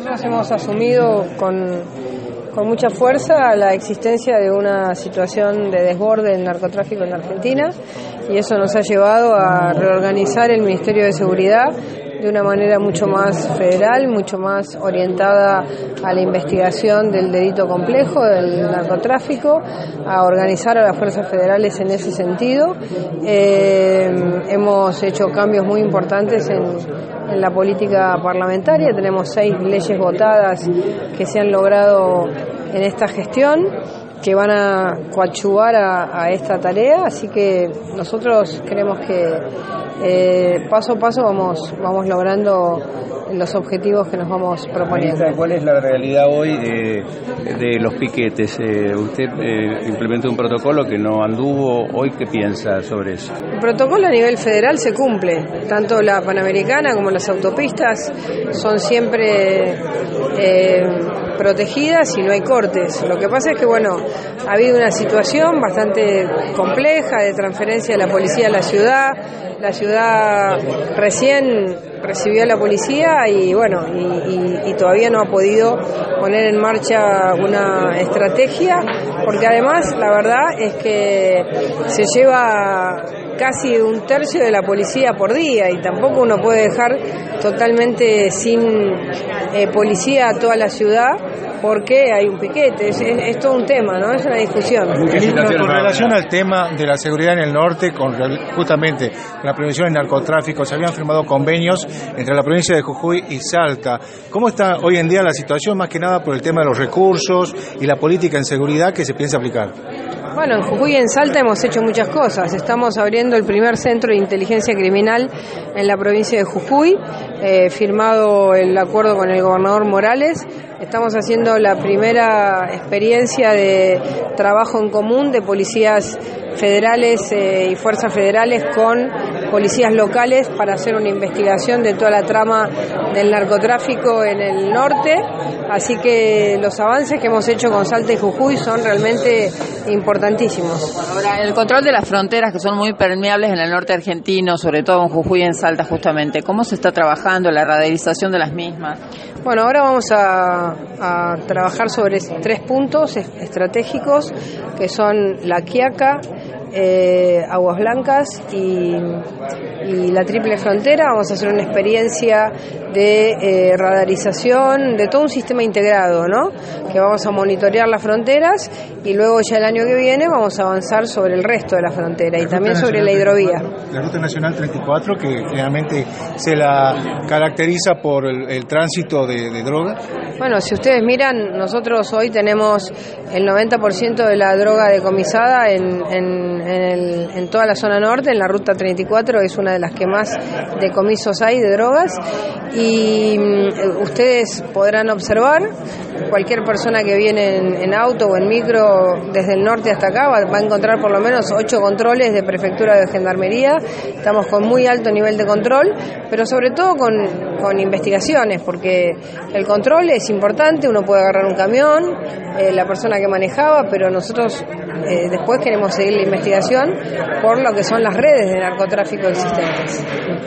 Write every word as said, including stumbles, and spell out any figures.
Nosotros hemos asumido con, con mucha fuerza la existencia de una situación de desborde del narcotráfico en Argentina, y eso nos ha llevado a reorganizar el Ministerio de Seguridad de una manera mucho más federal, mucho más orientada a la investigación del delito complejo, del narcotráfico, a organizar a las fuerzas federales en ese sentido. Eh, hemos hecho cambios muy importantes en, en la política parlamentaria, tenemos seis leyes votadas que se han logrado en esta gestión, que van a coadyuvar a, a esta tarea, así que nosotros creemos que eh, paso a paso vamos, vamos logrando los objetivos que nos vamos proponiendo. ¿Cuál es la realidad hoy de, de los piquetes? Eh, usted eh, implementó un protocolo que no anduvo, ¿hoy qué piensa sobre eso? El protocolo a nivel federal se cumple, tanto la Panamericana como las autopistas son siempre eh, protegidas y no hay cortes. Lo que pasa es que, bueno, ha habido una situación bastante compleja de transferencia de la policía a la ciudad. La ciudad recién recibió a la policía y, bueno, y, y, y todavía no ha podido poner en marcha una estrategia, porque además la verdad es que se lleva casi un tercio de la policía por día y tampoco uno puede dejar totalmente sin eh, policía a toda la ciudad porque hay un piquete. Es, es, es todo un tema, ¿no? Es una discusión. Ministro, con relación al tema de la seguridad en el norte, con justamente la prevención del narcotráfico, se habían firmado convenios entre la provincia de Jujuy y Salta. ¿Cómo está hoy en día la situación, más que nada por el tema de los recursos y la política en seguridad que se piensa aplicar? Bueno, en Jujuy y en Salta hemos hecho muchas cosas. Estamos abriendo el primer centro de inteligencia criminal en la provincia de Jujuy, eh, firmado el acuerdo con el gobernador Morales. Estamos haciendo la primera experiencia de trabajo en común de policías federales eh, y fuerzas federales con policías locales para hacer una investigación de toda la trama del narcotráfico en el norte. Así que los avances que hemos hecho con Salta y Jujuy son realmente importantísimos. Ahora, el control de las fronteras, que son muy permeables en el norte argentino, sobre todo en Jujuy y en Salta justamente, ¿cómo se está trabajando la radarización de las mismas? Bueno, ahora vamos a, a trabajar sobre tres puntos estratégicos, que son La Quiaca, eh, Aguas Blancas y, y la Triple Frontera. Vamos a hacer una experiencia de eh, radarización de todo un sistema integrado, ¿no? Que vamos a monitorear las fronteras y luego ya el año que viene vamos a avanzar sobre el resto de la frontera y también sobre la hidrovía. La Ruta Nacional treinta y cuatro, que generalmente se la caracteriza por el, el tránsito de, de droga. Bueno, si ustedes miran, nosotros hoy tenemos el noventa por ciento de la droga decomisada en, en, en, el, en toda la zona norte. En la Ruta treinta y cuatro es una de las que más decomisos hay de drogas, y um, ustedes podrán observar, cualquier persona que viene en, en auto o en micro desde el norte hasta acá va, va a encontrar por lo menos ocho controles de prefectura de gendarmería. Estamos con muy alto nivel de control, pero sobre todo con, con investigaciones, porque el control es importante. Uno puede agarrar un camión, eh, la persona que manejaba, pero nosotros eh, después queremos seguir la investigación por lo que son las redes de narcotráfico existentes.